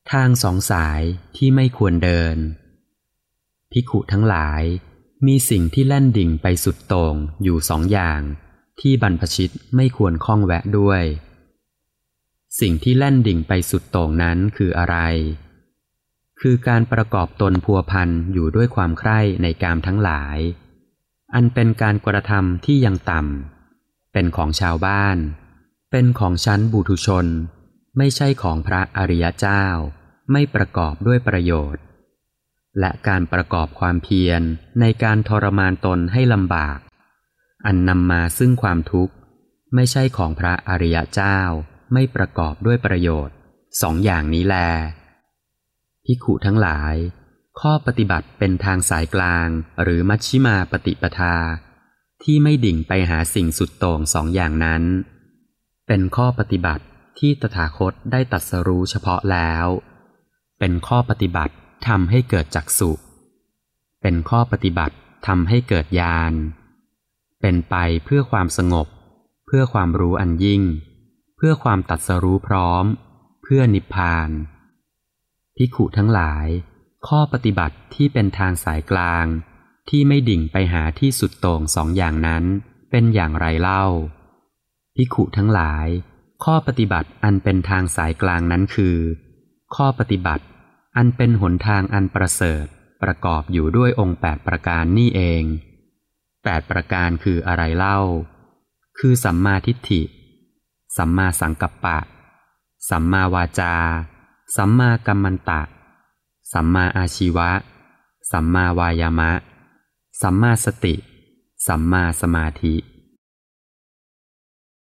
ทางสองสายที่ไม่ควรเดินภิกขุทั้งหลายมีสิ่งที่แล่นดิ่งไปสุดโต่งอยู่สองอย่างที่บรรพชิตไม่ควรข้องแวะด้วยสิ่งที่แล่นดิ่งไปสุดโต่งนั้นคืออะไรคือการประกอบตนพัวพันอยู่ด้วยความใคร่ในกามทั้งหลายอันเป็นการกระทำที่ยังต่ำเป็นของชาวบ้านเป็นของชั้นบุถุชนไม่ใช่ของพระอริยเจ้าไม่ประกอบด้วยประโยชน์และการประกอบความเพียรในการทรมานตนให้ลำบากอันนำมาซึ่งความทุกข์ไม่ใช่ของพระอริยเจ้าไม่ประกอบด้วยประโยชน์สองอย่างนี้แลภิกขุทั้งหลายข้อปฏิบัติเป็นทางสายกลางหรือมัชฌิมาปฏิปทาที่ไม่ดิ่งไปหาสิ่งสุดโต่งสองอย่างนั้นเป็นข้อปฏิบัติที่ตถาคตได้ตรัสรู้เฉพาะแล้วเป็นข้อปฏิบัติทำให้เกิดจักษุเป็นข้อปฏิบัติทำให้เกิดญาณเป็นไปเพื่อความสงบเพื่อความรู้อันยิ่งเพื่อความตรัสรู้พร้อมเพื่อนิพพานภิกขุทั้งหลายข้อปฏิบัติที่เป็นทางสายกลางที่ไม่ดิ่งไปหาที่สุดโต่งสองอย่างนั้นเป็นอย่างไรเล่าภิกขุทั้งหลายข้อปฏิบัติอันเป็นทางสายกลางนั้นคือข้อปฏิบัติอันเป็นหนทางอันประเสริฐประกอบอยู่ด้วยองค์8ประการนี่เอง8ประการคืออะไรเล่าคือสัมมาทิฏฐิสัมมาสังกัปปะสัมมาวาจาสัมมากัมมันตะสัมมาอาชีวะสัมมาวายามะสัมมาสติสัมมาสมาธิ